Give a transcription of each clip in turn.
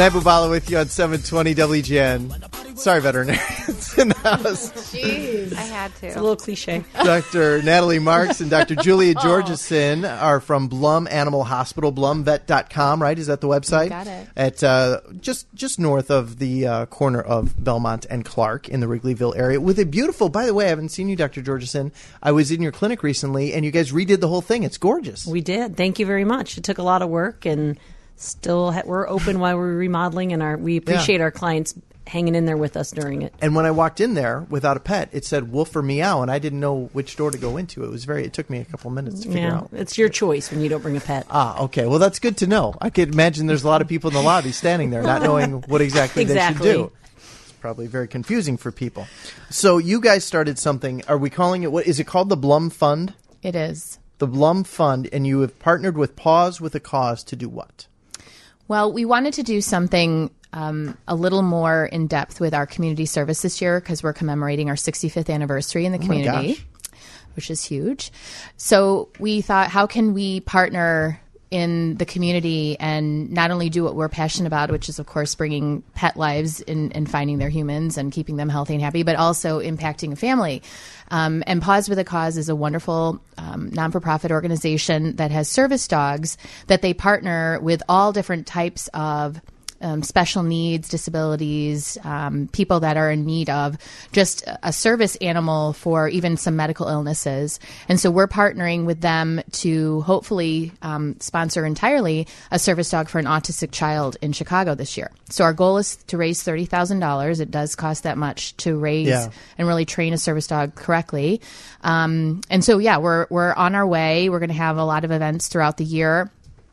Matt Bubala with you on 720 WGN. Sorry, veterinarians in the house. Jeez. I had to. It's a little cliche. Dr. Natalie Marks and Dr. Julia Georgeson are from Blum Animal Hospital, blumvet.com, right? Is that the website? Got it. At just north of the corner of Belmont and Clark in the Wrigleyville area with a beautiful, by the way, I haven't seen you, Dr. Georgeson. I was in your clinic recently, and you guys redid the whole thing. It's gorgeous. We did. Thank you very much. It took a lot of work, and still we're open while we're remodeling, and we appreciate our clients hanging in there with us during it. And when I walked in there without a pet, it said woof or meow, and I didn't know which door to go into. It took me a couple minutes to figure out. It's your choice when you don't bring a pet. Okay. Well, that's good to know. I could imagine there's a lot of people in the lobby standing there not knowing what exactly they should do. It's probably very confusing for people. So you guys started something. Are we calling it, what is it called, the Blum Fund? It is. The Blum Fund, and you have partnered with Paws with a Cause to do what? Well, we wanted to do something a little more in depth with our community service this year because we're commemorating our 65th anniversary in the community, which is huge. So we thought, how can we partner in the community and not only do what we're passionate about, which is, of course, bringing pet lives and finding their humans and keeping them healthy and happy, but also impacting a family. And Paws with a Cause is a wonderful non-for-profit organization that has service dogs that they partner with all different types of special needs, disabilities, people that are in need of just a service animal for even some medical illnesses. And so we're partnering with them to hopefully sponsor entirely a service dog for an autistic child in Chicago this year. So our goal is to raise $30,000. It does cost that much to raise and really train a service dog correctly. And so, we're on our way. We're going to have a lot of events throughout the year.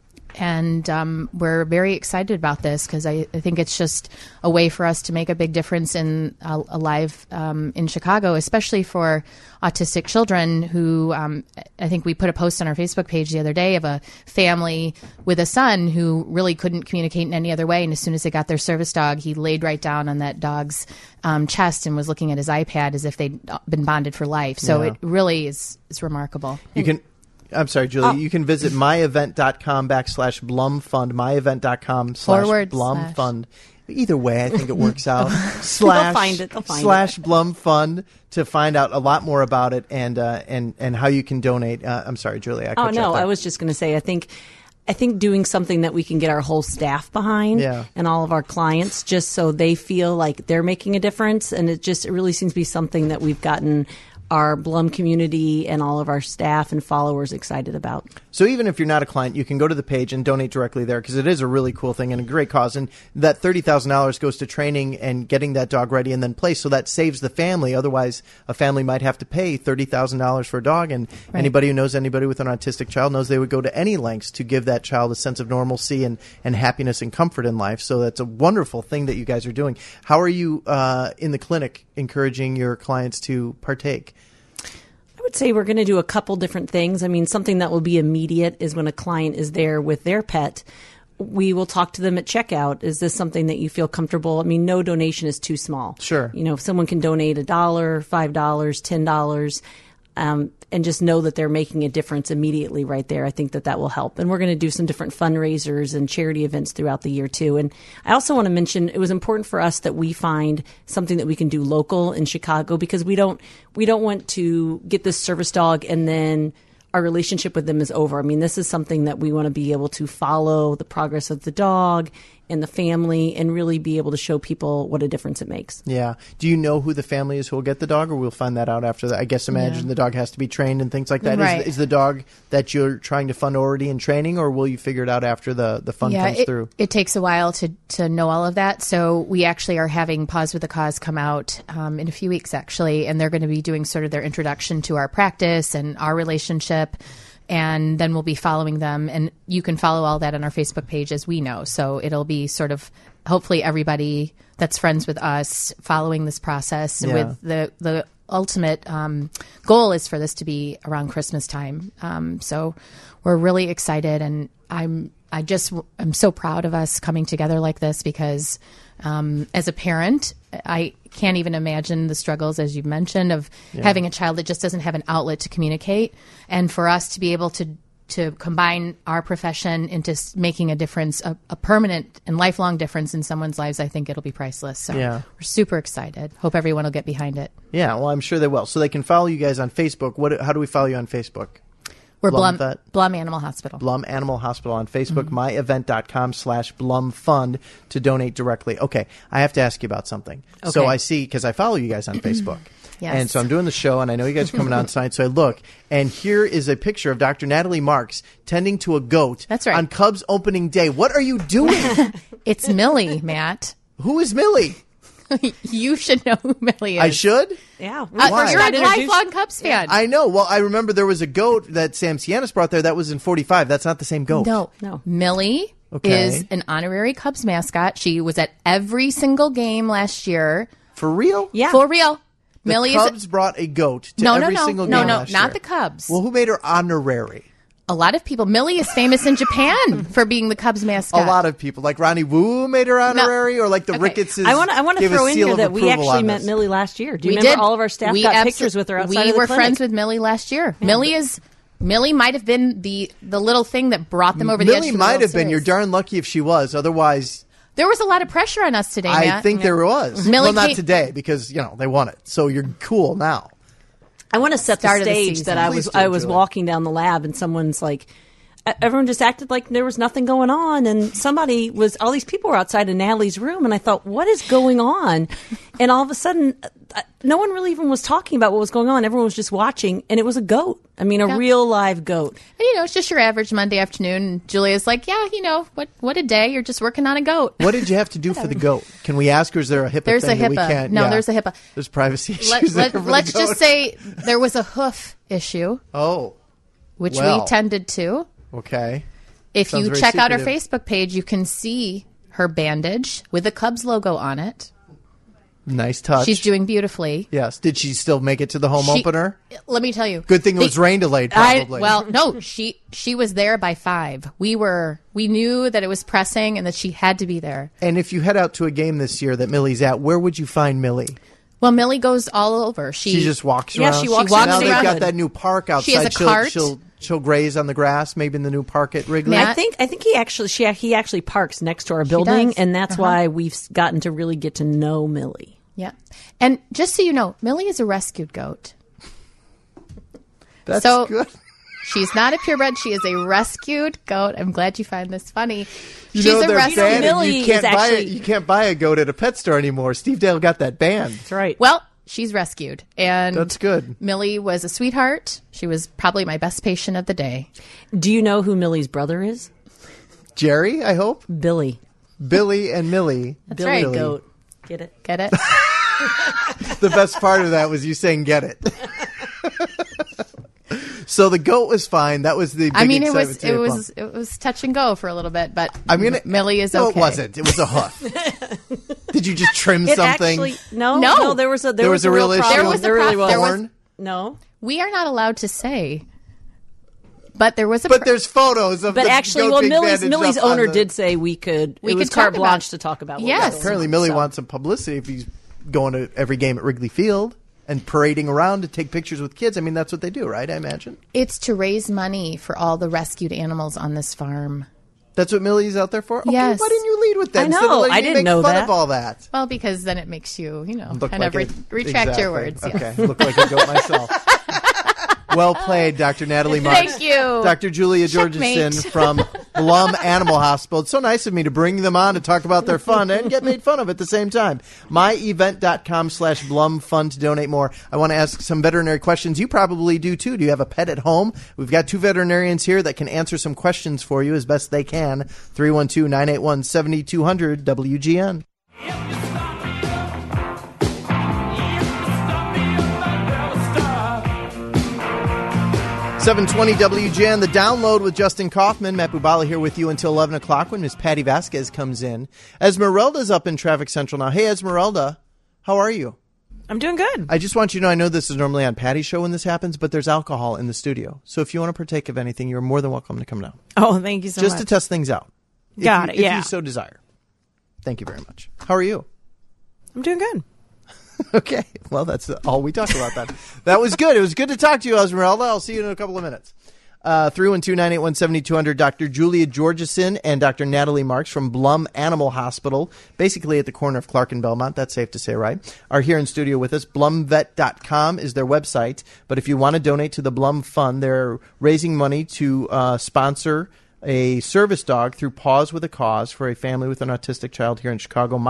And we're very excited about this because I think it's just a way for us to make a big difference in a life in Chicago, especially for autistic children who I think we put a post on our Facebook page the other day of a family with a son who really couldn't communicate in any other way. And as soon as they got their service dog, he laid right down on that dog's chest and was looking at his iPad as if they'd been bonded for life. So it really is remarkable. I'm sorry, Julie. You can visit myevent.com/blumfund, myevent.com/blumfund. Either way, I think it works out. They'll find it. /blumfund to find out a lot more about it and how you can donate. I'm sorry, Julie. I was just going to say, I think doing something that we can get our whole staff behind and all of our clients just so they feel like they're making a difference. And it really seems to be something that we've gotten our Blum community and all of our staff and followers excited about. So even if you're not a client, you can go to the page and donate directly there because it is a really cool thing and a great cause. And that $30,000 goes to training and getting that dog ready and then placed. So that saves the family. Otherwise, a family might have to pay $30,000 for a dog. And anybody who knows anybody with an autistic child knows they would go to any lengths to give that child a sense of normalcy and happiness and comfort in life. So that's a wonderful thing that you guys are doing. How are you in the clinic encouraging your clients to partake? I would say we're going to do a couple different things. I mean, something that will be immediate is when a client is there with their pet, we will talk to them at checkout. Is this something that you feel comfortable? I mean, no donation is too small. Sure. If someone can donate $1, $5, $10, and just know that they're making a difference immediately right there, I think that will help. And we're going to do some different fundraisers and charity events throughout the year too. And I also want to mention it was important for us that we find something that we can do local in Chicago because we don't want to get this service dog and then our relationship with them is over. I mean, this is something that we want to be able to follow the progress of the dog and the family and really be able to show people what a difference it makes. Yeah. Do you know who the family is who will get the dog, or we'll find that out after that? I guess imagine the dog has to be trained and things like that. Right. Is the dog that you're trying to fund already in training, or will you figure it out after the fund comes through? It takes a while to know all of that. So we actually are having Paws with a Cause come out in a few weeks, actually, and they're going to be doing sort of their introduction to our practice and our relationship. And then we'll be following them. And you can follow all that on our Facebook page, as we know. So it'll be sort of hopefully everybody that's friends with us following this process with the ultimate goal is for this to be around Christmas time. So we're really excited. And I'm so proud of us coming together like this because as a parent, I can't even imagine the struggles, as you've mentioned, of having a child that just doesn't have an outlet to communicate. And for us to be able to to combine our profession into making a difference, a permanent and lifelong difference in someone's lives, I think it'll be priceless. So we're super excited. Hope everyone will get behind it. Yeah, well, I'm sure they will. So they can follow you guys on Facebook. How do we follow you on Facebook? We're Blum Animal Hospital. Blum Animal Hospital on Facebook, myevent.com/Blum Fund to donate directly. Okay, I have to ask you about something. Okay. So I see, because I follow you guys on Facebook. Yes. And so I'm doing the show, and I know you guys are coming on tonight, so I look, and here is a picture of Dr. Natalie Marks tending to a goat. That's right. On Cubs opening day. What are you doing? It's Millie, Matt. Who is Millie? You should know who Millie is. I should? Yeah. You're a lifelong Cubs fan. I know. Well, I remember there was a goat that Sam Cianis brought there that was in 45. That's not the same goat. No. Millie is an honorary Cubs mascot. She was at every single game last year. For real? Yeah. For real. The Cubs brought a goat to every single game last year. Not the Cubs. Well, who made her honorary? A lot of people. Millie is famous in Japan for being the Cubs mascot. A lot of people, like Ronnie Wu made her honorary, or like the Ricketts. I want to throw in here that we actually met Millie last year. Do you remember all of our staff got pictures with her outside of the clinic? We were friends with Millie last year. Yeah. Millie might have been the little thing that brought them over the edge. Millie might have been. You're darn lucky if she was. Otherwise, there was a lot of pressure on us today, Matt. I think there was. Millie not today because they won it. So you're cool now. I want to set the stage that I was walking down the lab and someone's like, everyone just acted like there was nothing going on, and all these people were outside in Natalie's room, and I thought, what is going on? And all of a sudden, no one really even was talking about what was going on. Everyone was just watching, and it was a goat. I mean, a real live goat. And it's just your average Monday afternoon, and Julia's like, what a day. You're just working on a goat. What did you have to do for the goat? Can we ask, or is there a HIPAA There's thing a HIPAA. that we can't? No, there's a HIPAA. There's privacy issues Let's just say there was a hoof issue. Oh. Which we tended to. Okay. If you check out our Facebook page, you can see her bandage with the Cubs logo on it. Nice touch. She's doing beautifully. Yes. Did she still make it to the home opener? Let me tell you. Good thing it was rain delayed, probably. No, she was there by 5. We knew that it was pressing and that she had to be there. And if you head out to a game this year that Millie's at, where would you find Millie? Well, Millie goes all over. She just walks around. Yeah, she walks around. Now they've got that new park outside. She has a cart. She'll graze on the grass, maybe in the new park at Wrigley. I think he actually parks next to our building, and that's why we've gotten to really get to know Millie. Yeah, and just so you know, Millie is a rescued goat. That's good. She's not a purebred. She is a rescued goat. I'm glad you find this funny. She's a rescued. Millie you can't buy a goat at a pet store anymore. Steve Dale got that banned. That's right. Well, she's rescued, and that's good. Millie was a sweetheart. She was probably my best patient of the day. Do you know who Millie's brother is? Jerry, I hope. Billy and Millie. That's Billy right. Goat. Get it? Get it? The best part of that was you saying "get it." So the goat was fine. That was the big excitement. It was touch and go for a little bit, but Millie is okay. No, it wasn't. It was a hoof. Did you just trim something? Actually, no. There was a real issue. There really was. No. We are not allowed to say. But there was But there's photos of. But the actually, goat Millie's owner did say we could. It was carte blanche to talk about. Yes. Apparently, Millie wants some publicity if he's going to every game at Wrigley Field and parading around to take pictures with kids. I mean, that's what they do, right? I imagine. It's to raise money for all the rescued animals on this farm. That's what Millie's out there for? Okay, yes. Why didn't you lead with that? I know. I didn't know that. Make fun of all that. Well, because then it makes you, kind like of retract your words. Okay. Look like a goat myself. Well played, Dr. Natalie Marks. Thank you. Dr. Julia Georgeson from Blum Animal Hospital. It's so nice of me to bring them on to talk about their fun and get made fun of at the same time. myevent.com/Blum Fund to donate more. I want to ask some veterinary questions. You probably do, too. Do you have a pet at home? We've got 2 veterinarians here that can answer some questions for you as best they can. 312-981-7200 WGN. 720 WGN, the download with Justin Kaufman. Matt Bubala here with you until 11 o'clock when Miss Patty Vasquez comes in. Esmeralda's up in Traffic Central now. Hey, Esmeralda, how are you? I'm doing good. I just want you to know, I know this is normally on Patty's show when this happens, but there's alcohol in the studio. So if you want to partake of anything, you're more than welcome to come down. Oh, thank you so much. Just to test things out. Got it, yeah. If you so desire. Thank you very much. How are you? I'm doing good. Okay. Well, that's all we talked about then. That was good. It was good to talk to you, Esmeralda. I'll see you in a couple of minutes. 312-981-7200, Dr. Julia Georgeson and Dr. Natalie Marks from Blum Animal Hospital, basically at the corner of Clark and Belmont, that's safe to say, right, are here in studio with us. BlumVet.com is their website, but if you want to donate to the Blum Fund, they're raising money to sponsor a service dog through Paws with a Cause for a family with an autistic child here in Chicago.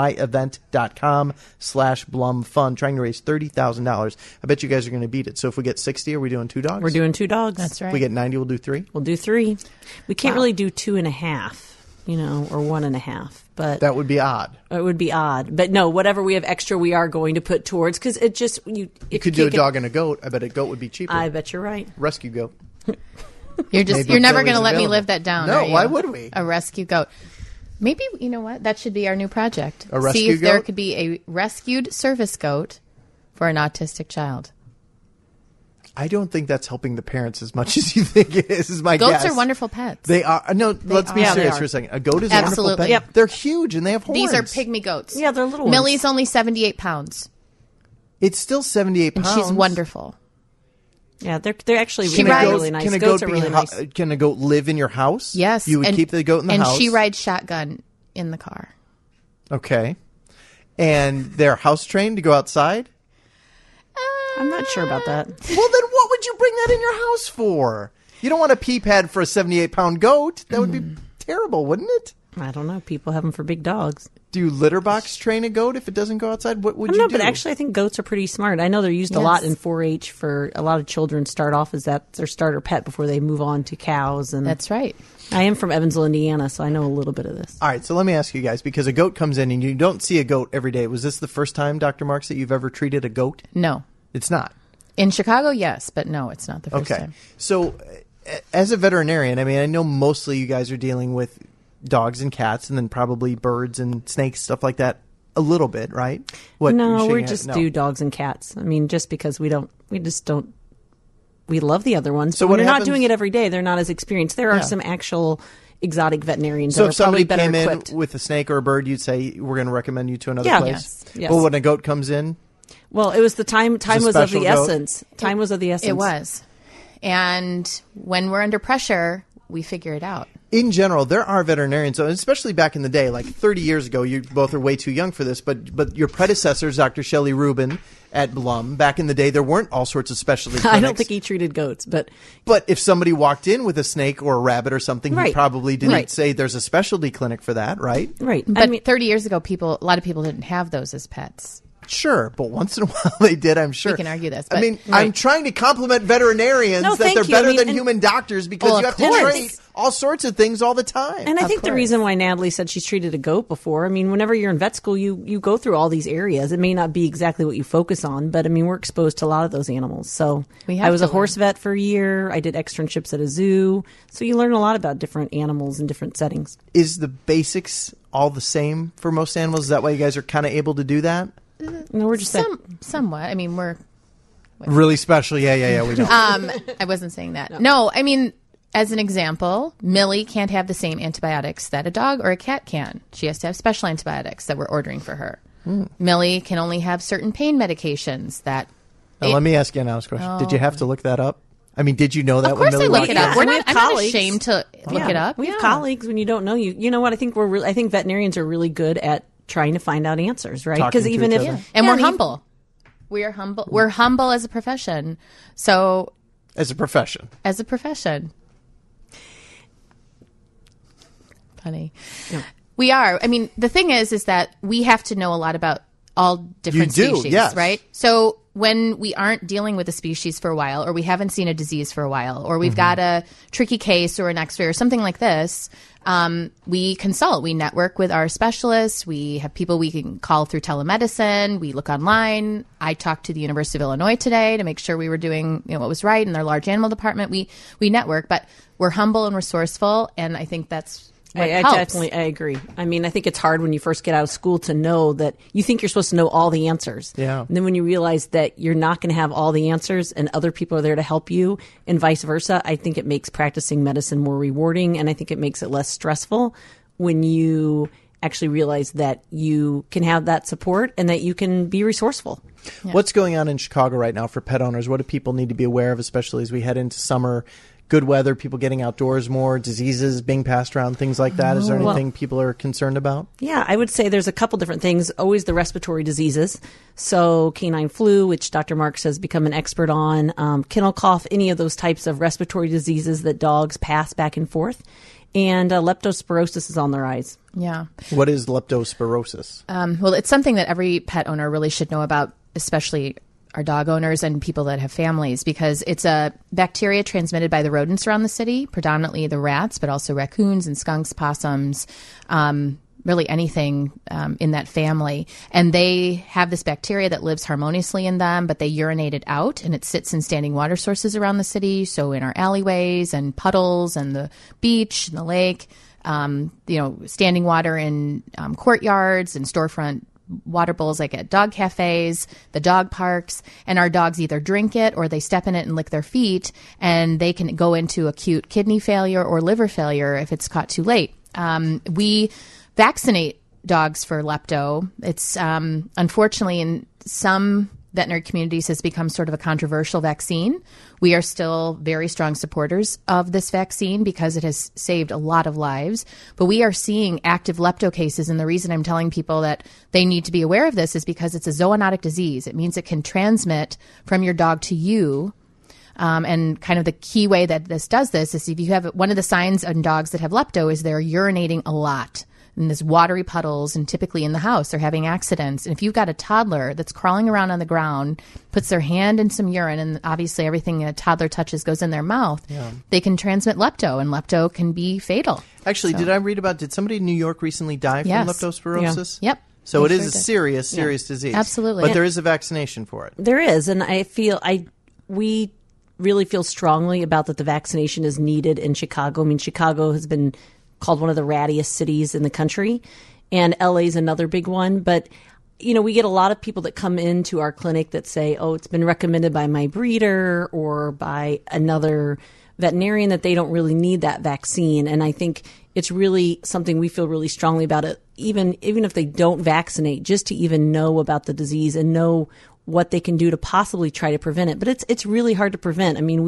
myevent.com/Blum Fund, trying to raise $30,000. I bet you guys are going to beat it. So if we get 60, are we doing 2 dogs? We're doing 2 dogs. That's right. If we get 90, we'll do 3? We'll do 3. We can't really do 2.5, or 1.5. But That would be odd. it would be odd. But no, whatever we have extra, we are going to put towards, because it just You could do a dog and a goat. I bet a goat would be cheaper. I bet you're right. Rescue goat. You're Maybe never Billy's going to let me available. live that down. No, are you? why would we? A rescue goat. Maybe, you know what? That should be our new project. A rescue See if there goat? could be a rescued service goat for an autistic child. I don't think that's helping the parents as much as you think it is my Goats guess. are wonderful pets. They are. No, let's be are. Yeah, they serious are. for a second. A goat is Absolutely. a wonderful pet. Yep. They're huge and they have horns. These are pygmy goats. Yeah, they're little ones. Millie's only 78 pounds, It's still 78 and pounds. she's wonderful. Yeah, they're actually She really, rides- really nice. Can a Goats goat are really nice. Can a goat live in your house? Yes. You would and, keep the goat in the and house. And she rides shotgun in the car. Okay. And they're house trained to go outside? I'm not sure about that. Well, then what would you bring that in your house for? You don't want a pee pad for a 78-pound goat. That would be terrible, wouldn't it? I don't know. People have them for big dogs. Do you litter box train a goat if it doesn't go outside? What would I you don't do? know, but actually, I think goats are pretty smart. I know they're used a Yes. lot in 4-H for a lot of children. Start off as that their starter pet before they move on to cows. And That's right. I am from Evansville, Indiana, so I know a little bit of this. All right, so let me ask you guys, because a goat comes in and you don't see a goat every day. Was this the first time, Dr. Marks, that you've ever treated a goat? No. It's not. In Chicago, yes, but no, it's not the first Okay. time. So, as a veterinarian, I mean, I know mostly you guys are dealing with dogs and cats and then probably birds and snakes, stuff like that, a little bit, right? What, No, you're we shaking just your head? do dogs and cats. I mean, just because we just don't. We love the other ones, So but what when you're happens- not doing it every day, they're not as experienced. There are Yeah. some actual exotic veterinarians So that if are probably somebody better came equipped. in with a snake or a bird, you'd say, we're going to recommend you to another Yeah. place? Yes. Well, when a goat comes in, Well, it was the time. Time a was of special the goat? essence. Time was of the essence. It was. And when we're under pressure, we figure it out. in general, there are veterinarians, especially back in the day, like 30 years ago. You both are way too young for this, but your predecessors, Dr. Shelley Rubin at Blum, back in the day, there weren't all sorts of specialty clinics. I don't think he treated goats, but But if somebody walked in with a snake or a rabbit or something, he Right. probably didn't Right. say there's a specialty clinic for that, right? right. But I mean, 30 years ago, a lot of people didn't have those as pets. Sure, but once in a while they did, I'm sure. We can argue this, I but- mean, I'm trying to compliment veterinarians No, that thank they're you. better I mean, than and- human doctors because Well, you of have to course. treat all sorts of things all the time. and I Of think the course. reason why Natalie said she's treated a goat before, I mean, whenever you're in vet school, you go through all these areas. It may not be exactly what you focus on, but I mean, we're exposed to a lot of those animals. So We have I was to a horse vet for a year. I did externships at a zoo. So you learn a lot about different animals in different settings. Is the basics all the same for most animals? Is that why you guys are kind of able to do that? No, we're just Somewhat. I mean, we're. Really special. Yeah, we know. I wasn't saying that. No, I mean, as an example, Millie can't have the same antibiotics that a dog or a cat can. She has to have special antibiotics that we're ordering for her. Millie can only have certain pain medications that. Now, let me ask you an honest question. Did you have to look that up? I mean, did you know that Of when course, I Millie look walked it in? up. Yeah, We're and we not. have I'm not colleagues. ashamed to look it up. We have Yeah. colleagues when you don't know. You know what? I think I think veterinarians are really good at trying to find out answers, right? Talking Because to even each if other. And Yeah, we're I mean, humble. We are humble. We're humble as a profession. So, As a profession. as a profession, funny. We are. I mean, the thing is that we have to know a lot about all different You do, species, yes. right? So when we aren't dealing with a species for a while, or we haven't seen a disease for a while, or Mm-hmm. we've got a tricky case or an X-ray or something like this, we consult. We network with our specialists. We have people we can call through telemedicine. We look online. I talked to the University of Illinois today to make sure we were doing what was right in their large animal department. We network, but we're humble and resourceful, and I think that's what I helps. definitely I agree. I mean, I think it's hard when you first get out of school to know that you think you're supposed to know all the answers. Yeah. And then when you realize that you're not going to have all the answers and other people are there to help you and vice versa, I think it makes practicing medicine more rewarding, and I think it makes it less stressful when you actually realize that you can have that support and that you can be resourceful. What's going on in Chicago right now for pet owners? What do people need to be aware of, especially as we head into summer? good weather, people getting outdoors more, diseases being passed around, things like that? Is there anything people are concerned about? Yeah, I would say there's a couple different things. Always the respiratory diseases. So canine flu, which Dr. Marks has become an expert on, kennel cough, any of those types of respiratory diseases that dogs pass back and forth. And leptospirosis is on the rise. Yeah. What is leptospirosis? Well, it's something that every pet owner really should know about, especially our dog owners and people that have families, because it's a bacteria transmitted by the rodents around the city, predominantly the rats, but also raccoons and skunks, possums, really anything in that family. And they have this bacteria that lives harmoniously in them, but they urinate it out, and it sits in standing water sources around the city. So in our alleyways and puddles and the beach and the lake, standing water in courtyards and storefront water bowls like at dog cafes, the dog parks, and our dogs either drink it or they step in it and lick their feet, and they can go into acute kidney failure or liver failure if it's caught too late. We vaccinate dogs for lepto. It's unfortunately in some veterinary communities has become sort of a controversial vaccine. We are still very strong supporters of this vaccine because it has saved a lot of lives. But we are seeing active lepto cases, and the reason I'm telling people that they need to be aware of this is because it's a zoonotic disease. It means it can transmit from your dog to you. And kind of the key way that this does this is if you have one of the signs on dogs that have lepto is they're urinating a lot. And there's watery puddles, and typically in the house, they're having accidents. And if you've got a toddler that's crawling around on the ground, puts their hand in some urine, and obviously everything a toddler touches goes in their mouth, they can transmit lepto, and lepto can be fatal. Actually, did somebody in New York recently die from leptospirosis? Yeah. Yep. So it is a serious disease. Absolutely. But there is a vaccination for it. There is, and we really feel strongly about that the vaccination is needed in Chicago. I mean, Chicago has been called one of the rattiest cities in the country, and LA is another big one. But, we get a lot of people that come into our clinic that say, oh, it's been recommended by my breeder or by another veterinarian that they don't really need that vaccine. And I think it's really something we feel really strongly about it, even if they don't vaccinate, just to even know about the disease and know what they can do to possibly try to prevent it. But it's really hard to prevent. I mean,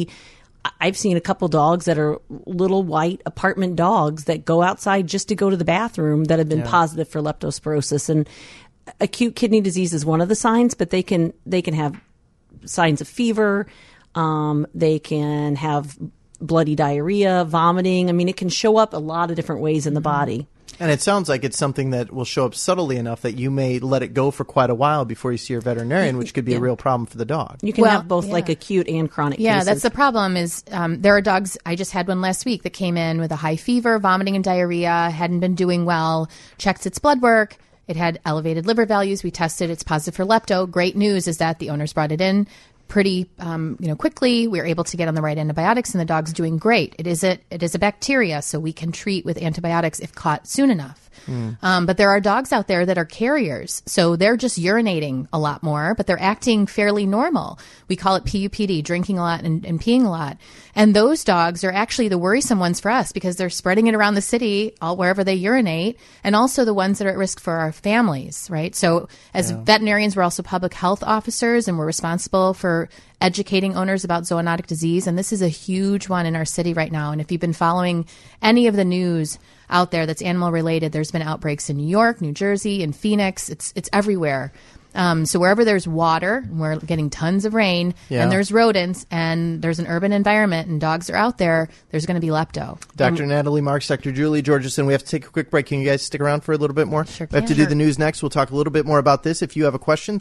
I've seen a couple dogs that are little white apartment dogs that go outside just to go to the bathroom that have been positive for leptospirosis. And acute kidney disease is one of the signs, but they can have signs of fever. They can have bloody diarrhea, vomiting. I mean, it can show up a lot of different ways in the body. And it sounds like it's something that will show up subtly enough that you may let it go for quite a while before you see your veterinarian, which could be a real problem for the dog. You can have both like acute and chronic cases. Yeah, that's the problem is there are dogs, I just had one last week that came in with a high fever, vomiting and diarrhea, hadn't been doing well, checked its blood work. It had elevated liver values. We tested. It's positive for lepto. Great news is that the owners brought it in pretty quickly. We were able to get on the right antibiotics, and the dog's doing great. It is a bacteria, so we can treat with antibiotics if caught soon enough. But there are dogs out there that are carriers, so they're just urinating a lot more, but they're acting fairly normal. We call it PUPD, drinking a lot and peeing a lot. And those dogs are actually the worrisome ones for us because they're spreading it around the city, wherever they urinate, and also the ones that are at risk for our families, right? So as veterinarians, we're also public health officers, and we're responsible for educating owners about zoonotic disease. And this is a huge one in our city right now. And if you've been following any of the news out there that's animal related, there's been outbreaks in New York, New Jersey, and Phoenix. It's everywhere. So wherever there's water, we're getting tons of rain, and there's rodents, and there's an urban environment, and dogs are out there, there's going to be lepto. Dr. Natalie Marks, Dr. Julie Georgeson, we have to take a quick break. Can you guys stick around for a little bit more? Sure can. We have to do the news next. We'll talk a little bit more about this. If you have a question,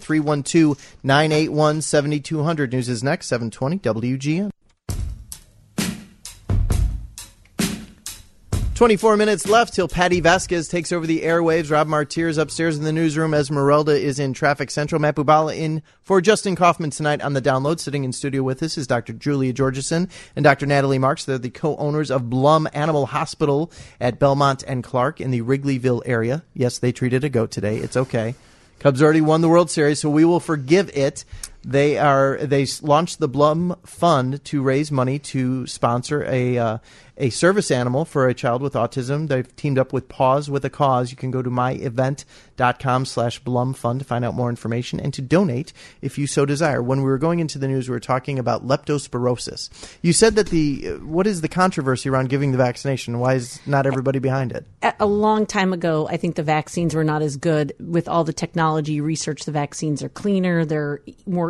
312-981-7200. News is next, 720 WGN. 24 minutes left till Patty Vasquez takes over the airwaves. Rob Martir's upstairs in the newsroom. Esmeralda is in Traffic Central. Matt Bubala in for Justin Kaufman tonight on the download. Sitting in studio with us is Dr. Julia Georgeson and Dr. Natalie Marks. They're the co-owners of Blum Animal Hospital at Belmont and Clark in the Wrigleyville area. Yes, they treated a goat today. It's okay. Cubs already won the World Series, so we will forgive it. They launched the Blum Fund to raise money to sponsor a a service animal for a child with autism. They've teamed up with Paws with a Cause. You can go to myevent.com/BlumFund to find out more information and to donate if you so desire. When we were going into the news, we were talking about leptospirosis. You said that what is the controversy around giving the vaccination? Why is not everybody behind it? A long time ago, I think the vaccines were not as good. With all the technology research, the vaccines are cleaner. They're more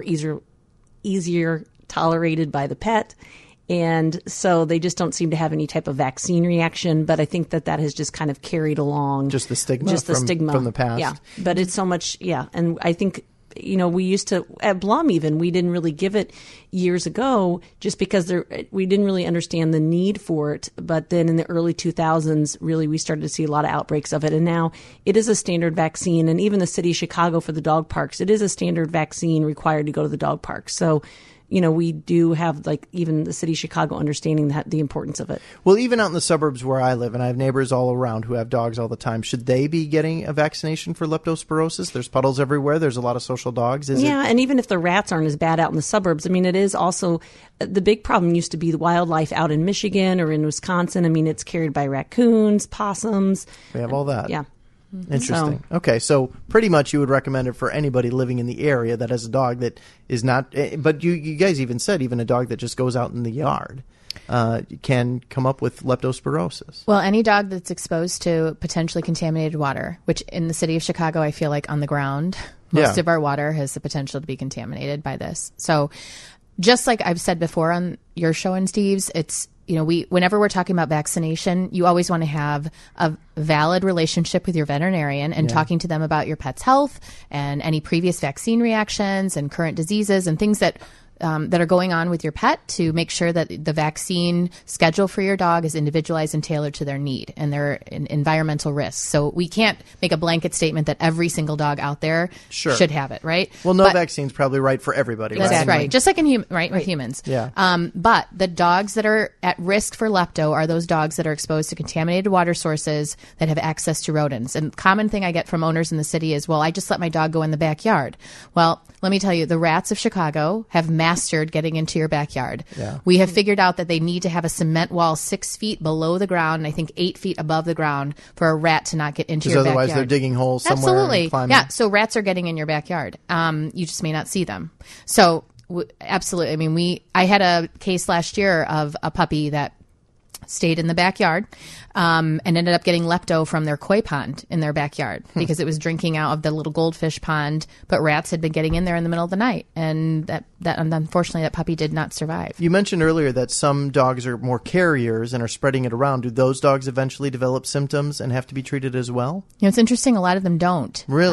easier tolerated by the pet. And so they just don't seem to have any type of vaccine reaction. But I think that has just kind of carried along. Just the stigma from the past. Yeah. But it's so much, yeah. And I think, we used to, at Blum even, we didn't really give it years ago just because we didn't really understand the need for it. But then in the early 2000s, really, we started to see a lot of outbreaks of it. And now it is a standard vaccine. And even the city of Chicago for the dog parks, it is a standard vaccine required to go to the dog parks. So, we do have, even the city of Chicago understanding the importance of it. Well, even out in the suburbs where I live, and I have neighbors all around who have dogs all the time, should they be getting a vaccination for leptospirosis? There's puddles everywhere. There's a lot of social dogs. And even if the rats aren't as bad out in the suburbs, it is also, the big problem used to be the wildlife out in Michigan or in Wisconsin. It's carried by raccoons, possums. We have all that. Yeah. Interesting. Okay, so pretty much you would recommend it for anybody living in the area that has a dog that is not. But you guys even said even a dog that just goes out in the yard can come up with leptospirosis. Well, any dog that's exposed to potentially contaminated water, which in the city of Chicago, I feel like on the ground, most of our water has the potential to be contaminated by this. So just like I've said before on your show and Steve's, it's, whenever we're talking about vaccination, you always want to have a valid relationship with your veterinarian and talking to them about your pet's health and any previous vaccine reactions and current diseases and things that are going on with your pet to make sure that the vaccine schedule for your dog is individualized and tailored to their need and their environmental risks. So we can't make a blanket statement that every single dog out there should have it, right? Well, no vaccine's probably right for everybody, right? That's right. Just like in with humans. Yeah. But the dogs that are at risk for lepto are those dogs that are exposed to contaminated water sources that have access to rodents. And common thing I get from owners in the city is, well, I just let my dog go in the backyard. Well, let me tell you, the rats of Chicago have mastered getting into your backyard. Yeah. We have figured out that they need to have a cement wall 6 feet below the ground, and I think 8 feet above the ground for a rat to not get into your backyard. Because otherwise they're digging holes somewhere. Absolutely. And climbing. Yeah, so rats are getting in your backyard. You just may not see them. So absolutely. I had a case last year of a puppy that stayed in the backyard and ended up getting lepto from their koi pond in their backyard because it was drinking out of the little goldfish pond, but rats had been getting in there in the middle of the night, and that unfortunately that puppy did not survive. You mentioned earlier that some dogs are more carriers and are spreading it around. Do those dogs eventually develop symptoms and have to be treated as well? It's interesting. A lot of them don't. Really?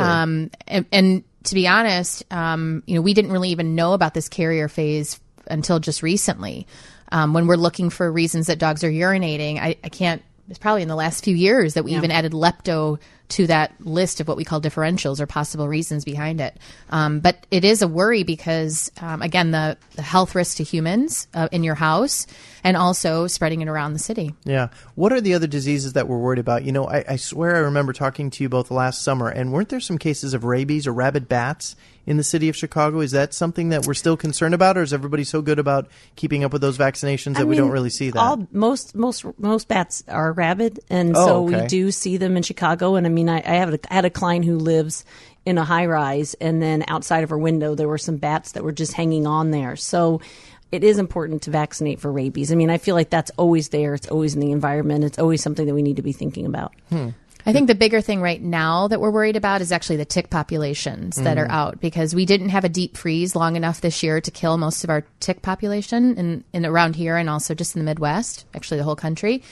And to be honest, we didn't really even know about this carrier phase until just recently. When we're looking for reasons that dogs are urinating, I can't, it's probably in the last few years that we even added lepto to that list of what we call differentials or possible reasons behind it. But it is a worry because, again, the health risk to humans in your house and also spreading it around the city. Yeah. What are the other diseases that we're worried about? I swear I remember talking to you both last summer, and weren't there some cases of rabies or rabid bats in the city of Chicago? Is that something that we're still concerned about, or is everybody so good about keeping up with those vaccinations that we don't really see that? Most bats are rabid, and we do see them in Chicago. And I had a client who lives in a high rise, and then outside of her window there were some bats that were just hanging on there. So it is important to vaccinate for rabies. I feel like that's always there. It's always in the environment. It's always something that we need to be thinking about. I think the bigger thing right now that we're worried about is actually the tick populations that are out, because we didn't have a deep freeze long enough this year to kill most of our tick population in around here and also just in the Midwest, actually the whole country.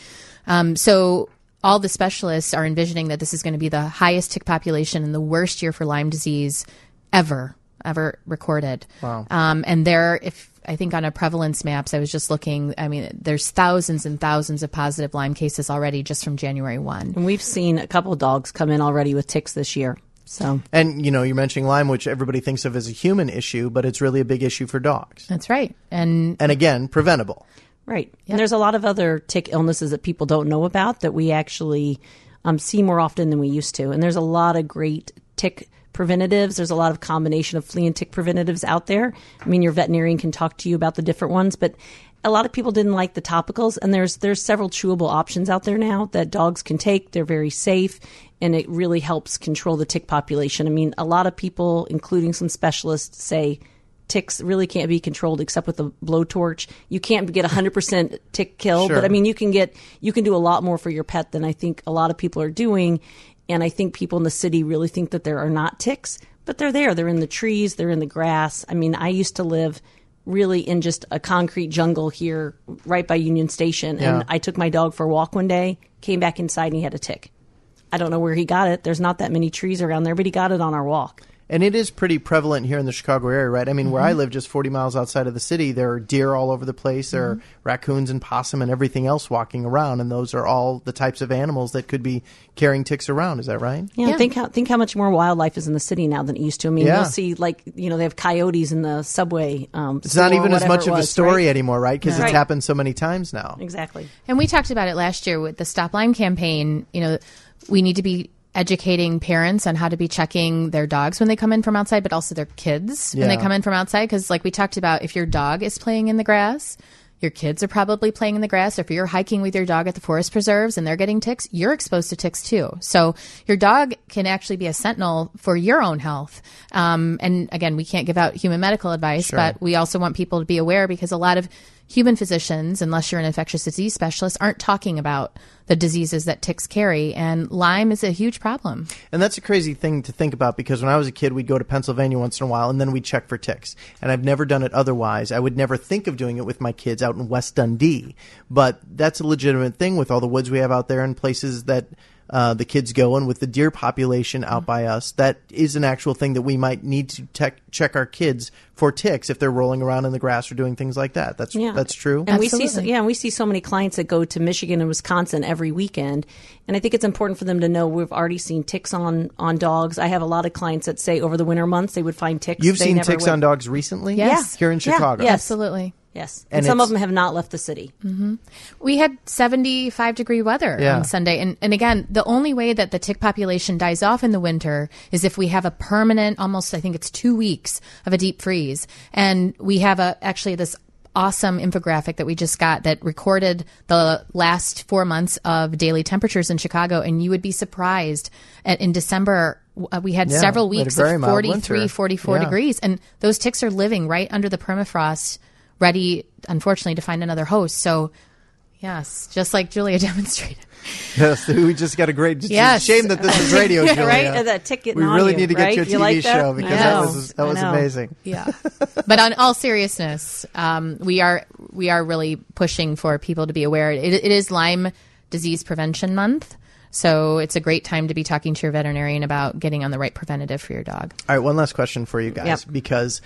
So all the specialists are envisioning that this is going to be the highest tick population and the worst year for Lyme disease ever recorded. Wow. And I think on a prevalence maps, I was just looking, there's thousands and thousands of positive Lyme cases already just from January 1. And we've seen a couple of dogs come in already with ticks this year. So, and you're mentioning Lyme, which everybody thinks of as a human issue, but it's really a big issue for dogs. That's right. And again, preventable. Right. Yep. And there's a lot of other tick illnesses that people don't know about that we actually see more often than we used to. And there's a lot of great tick preventatives. There's a lot of combination of flea and tick preventatives out there. Your veterinarian can talk to you about the different ones, but a lot of people didn't like the topicals, and there's several chewable options out there now that dogs can take. They're very safe, and it really helps control the tick population. I mean, a lot of people, including some specialists, say ticks really can't be controlled except with a blowtorch. You can't get 100% tick kill, Sure. but I mean, you can do a lot more for your pet than I think a lot of people are doing. And I think people in the city really think that there are not ticks, but they're there. They're in the trees. They're in the grass. I mean, I used to live really in just a concrete jungle here right by Union Station. Yeah. And I took my dog for a walk one day, came back inside, and he had a tick. I don't know where he got it. There's not that many trees around there, but he got it on our walk. And it is pretty prevalent here in the Chicago area, right? I mean, where I live, just 40 miles outside of the city, there are deer all over the place. There are raccoons and possum and everything else walking around. And those are all the types of animals that could be carrying ticks around. Is that right? Yeah, think how much more wildlife is in the city now than it used to. I mean, Yeah. you'll see, like, they have coyotes in the subway. It's not even as much of a story anymore, right? Because Right. it's happened so many times now. Exactly. And we talked about it last year with the Stop Lyme campaign. We need to be educating parents on how to be checking their dogs when they come in from outside, but also their kids when they Yeah. come in from outside. Because like we talked about, if your dog is playing in the grass, your kids are probably playing in the grass. If you're hiking with your dog at the forest preserves and they're getting ticks, you're exposed to ticks too. So your dog can actually be a sentinel for your own health. And again, we can't give out human medical advice, but we also want people to be aware, because a lot of human physicians, unless you're an infectious disease specialist, aren't talking about the diseases that ticks carry. And Lyme is a huge problem. And that's a crazy thing to think about, because when I was a kid, we'd go to Pennsylvania once in a while, and then we'd check for ticks. And I've never done it otherwise. I would never think of doing it with my kids out in West Dundee. But that's a legitimate thing with all the woods we have out there and places that the kids go, and with the deer population out by us, that is an actual thing that we might need to check our kids for ticks if they're rolling around in the grass or doing things like that. That's true. And Absolutely. we see so many clients that go to Michigan and Wisconsin every weekend, and I think it's important for them to know we've already seen ticks on dogs. I have a lot of clients that say over the winter months they would find ticks. You've They seen never ticks would. on dogs recently? Yes. Here in Yeah. Chicago? Yes. Absolutely. Yes, And and some of it's- them have not left the city. We had 75-degree weather Yeah. on Sunday. And again, the only way that the tick population dies off in the winter is if we have a permanent, almost, I think it's 2 weeks of a deep freeze. And we have actually this awesome infographic that we just got that recorded the last 4 months of daily temperatures in Chicago. And you would be surprised in December, we had several we had a weeks very of mild 43, winter. 44 Yeah. degrees. And those ticks are living right under the permafrost, ready, unfortunately, to find another host. So, yes, just like Julia demonstrated. Yes, we just got a great. Yes. Shame that this is radio, Julia. Right? And that tick getting We on really you, need to get right? you a You TV like that? show, because I that know. was I know. amazing. Yeah. But on all seriousness, we are really pushing for people to be aware. It is Lyme Disease Prevention Month. So it's a great time to be talking to your veterinarian about getting on the right preventative for your dog. All right, one last question for you guys, Yep. because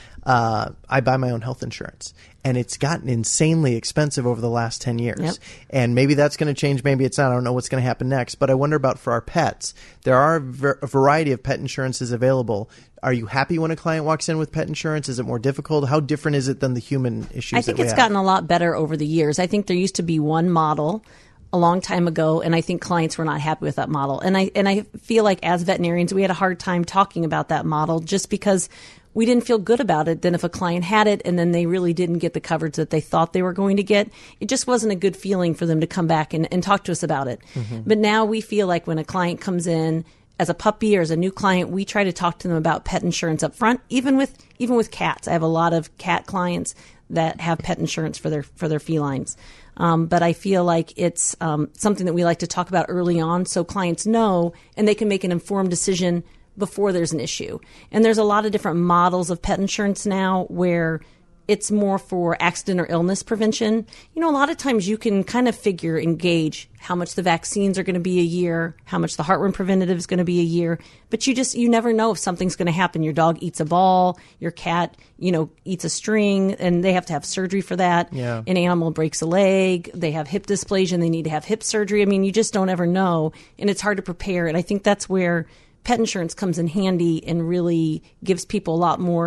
I buy my own health insurance, and it's gotten insanely expensive over the last 10 years. Yep. And maybe that's going to change, maybe it's not. I don't know what's going to happen next, but I wonder about for our pets. There are a variety of pet insurances available. Are you happy when a client walks in with pet insurance? Is it more difficult? How different is it than the human issues I think that we it's have? gotten a lot better over the years. I think there used to be one model a long time ago, and I think clients were not happy with that model. And I feel like as veterinarians, we had a hard time talking about that model just because we didn't feel good about it. Then if a client had it and then they really didn't get the coverage that they thought they were going to get, it just wasn't a good feeling for them to come back and talk to us about it. But now we feel like when a client comes in as a puppy or as a new client, we try to talk to them about pet insurance up front, even with cats. I have a lot of cat clients that have pet insurance for their felines. But I feel like it's something that we like to talk about early on so clients know and they can make an informed decision before there's an issue. And there's a lot of different models of pet insurance now where it's more for accident or illness prevention. You know, a lot of times you can kind of figure and gauge how much the vaccines are going to be a year, how much the heartworm preventative is going to be a year, but you never know if something's going to happen. Your dog eats a ball, your cat, eats a string, and they have to have surgery for that. Yeah. An animal breaks a leg, they have hip dysplasia, and they need to have hip surgery. I mean, you just don't ever know, and it's hard to prepare. And I think that's where pet insurance comes in handy and really gives people a lot more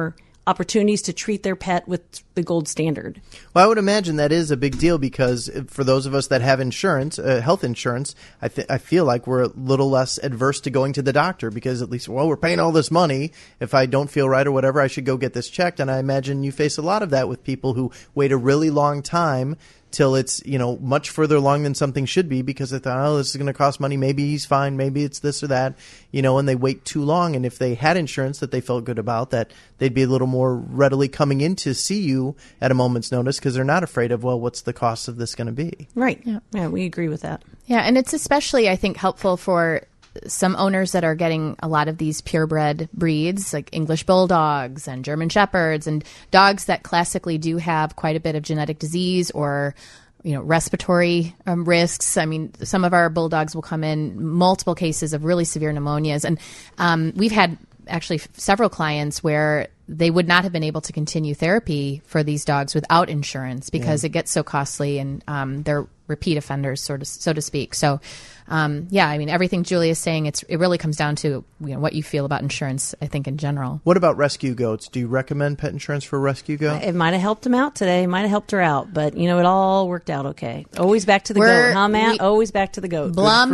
opportunities to treat their pet with the gold standard. Well, I would imagine that is a big deal because for those of us that have insurance, health insurance, I feel like we're a little less adverse to going to the doctor because at least, well, we're paying all this money. If I don't feel right or whatever, I should go get this checked. And I imagine you face a lot of that with people who wait a really long time till it's, much further along than something should be because they thought, this is going to cost money. Maybe he's fine. Maybe it's this or that, and they wait too long. And if they had insurance that they felt good about, that they'd be a little more readily coming in to see you at a moment's notice because they're not afraid of, well, what's the cost of this going to be? Right. Yeah, we agree with that. Yeah, and it's especially, I think, helpful for some owners that are getting a lot of these purebred breeds like English Bulldogs and German Shepherds and dogs that classically do have quite a bit of genetic disease or respiratory risks. I mean, some of our Bulldogs will come in multiple cases of really severe pneumonias. And we've had actually several clients where they would not have been able to continue therapy for these dogs without insurance because it gets so costly and they're repeat offenders, so to speak. So, everything Julie is saying, it really comes down to what you feel about insurance, I think, in general. What about rescue goats? Do you recommend pet insurance for a rescue goat? It might have helped him out today. Might have helped her out. But, it all worked out okay. Always back to the goat, huh, Matt? Always back to the goat.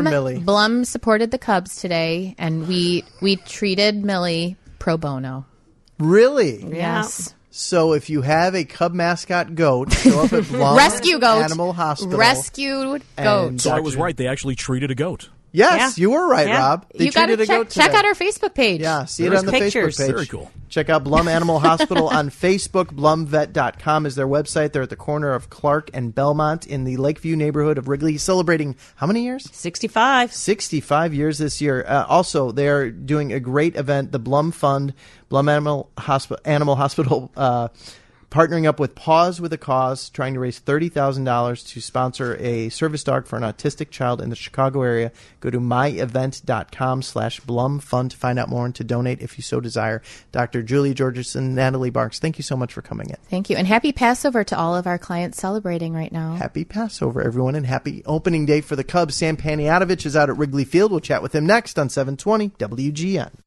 Blum supported the Cubs today, and we treated Millie pro bono. Really? Yes. So if you have a Cub mascot goat, show up at Blum Rescue goat. Animal Hospital. Rescued goat. So I was right. They actually treated a goat. Yes, you were right, Rob. They you got to treated a goat check today. out our Facebook page. Yeah, see it on the pictures. Facebook page. Very cool. Check out Blum Animal Hospital on Facebook. BlumVet.com is their website. They're at the corner of Clark and Belmont in the Lakeview neighborhood of Wrigley, celebrating how many years? 65. 65 years this year. Also, they're doing a great event, the Blum Fund, Blum Animal Hospital, partnering up with Paws with a Cause, trying to raise $30,000 to sponsor a service dog for an autistic child in the Chicago area. Go to myevent.com/Blum Fund to find out more and to donate if you so desire. Dr. Julie Georgeson, Natalie Barks, thank you so much for coming in. Thank you. And happy Passover to all of our clients celebrating right now. Happy Passover, everyone, and happy opening day for the Cubs. Sam Panayotovich is out at Wrigley Field. We'll chat with him next on 720 WGN.